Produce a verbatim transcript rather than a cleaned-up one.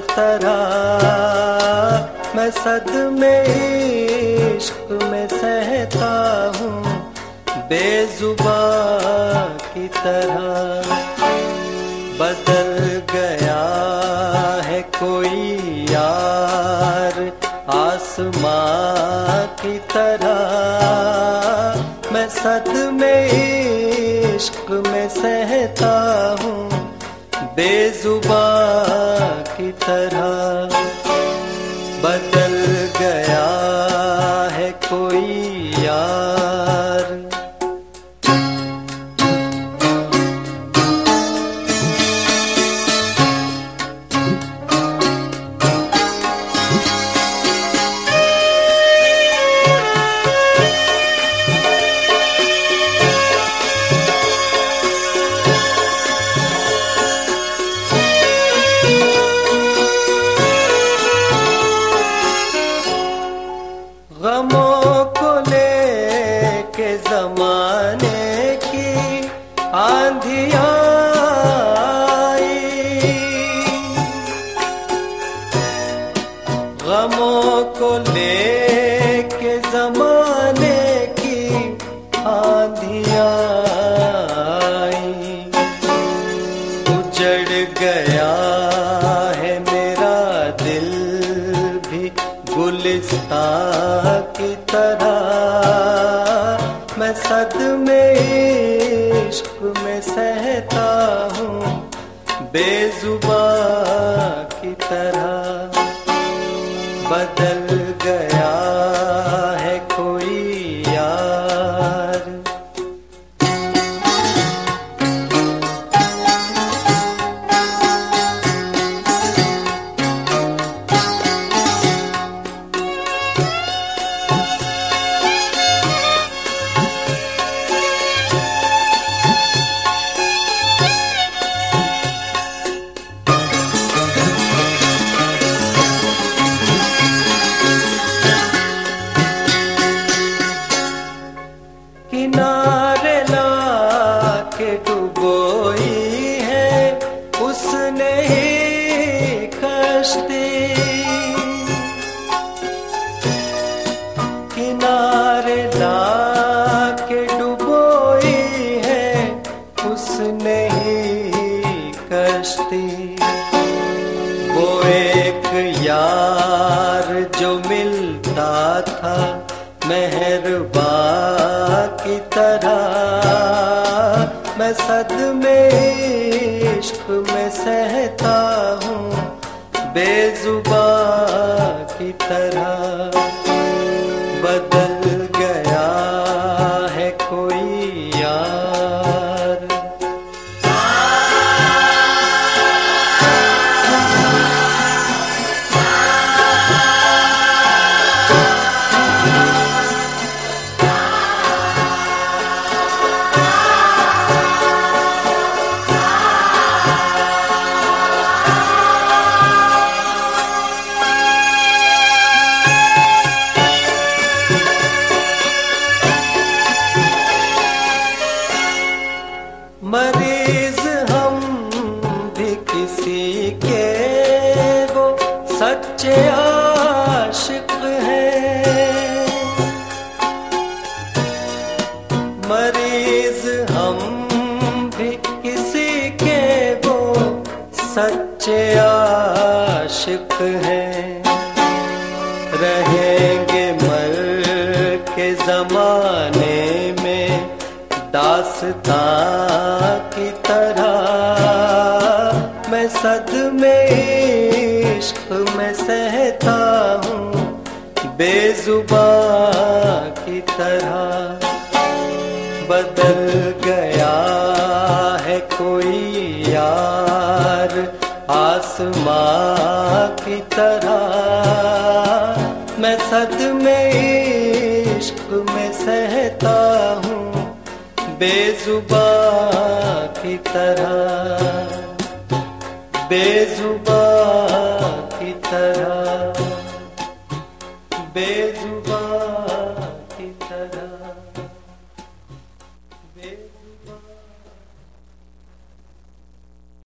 तरह मैं सदमे इश्क में सहता हूँ, बेजुबां की तरह। बदल गया है कोई यार आसमां की तरह, मैं सदमे इश्क में सहता हूँ, बेजुबां की तरह। बदल गया है कोई यार। गमों को लेके ज़माने की आंधियाँ आई, गमों को लेके ज़माने की आंधियाँ आई। उजड़ गया है मेरा दिल भी गुलिस्तां की तरह, मैं सदमे इश्क में सहता हूँ, बेजुबां की तरह। बदल गया है कोई यार। किनारे लाके डुबोई है उसने ही कश्ती, किनारे लाके डुबोई है उसने ही कश्ती। वो एक यार जो मिलता था मेहरबां की तरह, मैं सदमे इश्क में सहता हूँ, बेजुबां की तरह। बदल गया है कोई यार। मरीज हम भी किसी के वो सच्चे आशिक हैं, मरीज हम भी किसी के वो सच्चे आशिक हैं। रहेंगे मर के ज़माने में दास्तां की तरह, मैं सदमे इश्क में सहता हूँ, बेजुबां की तरह। बदल गया है कोई यार आसमां की तरह, मैं सदमे इश्क में सहता हूँ, बेजुबां की तरह, बेजुबां की तरह, बेजुबां की तरह।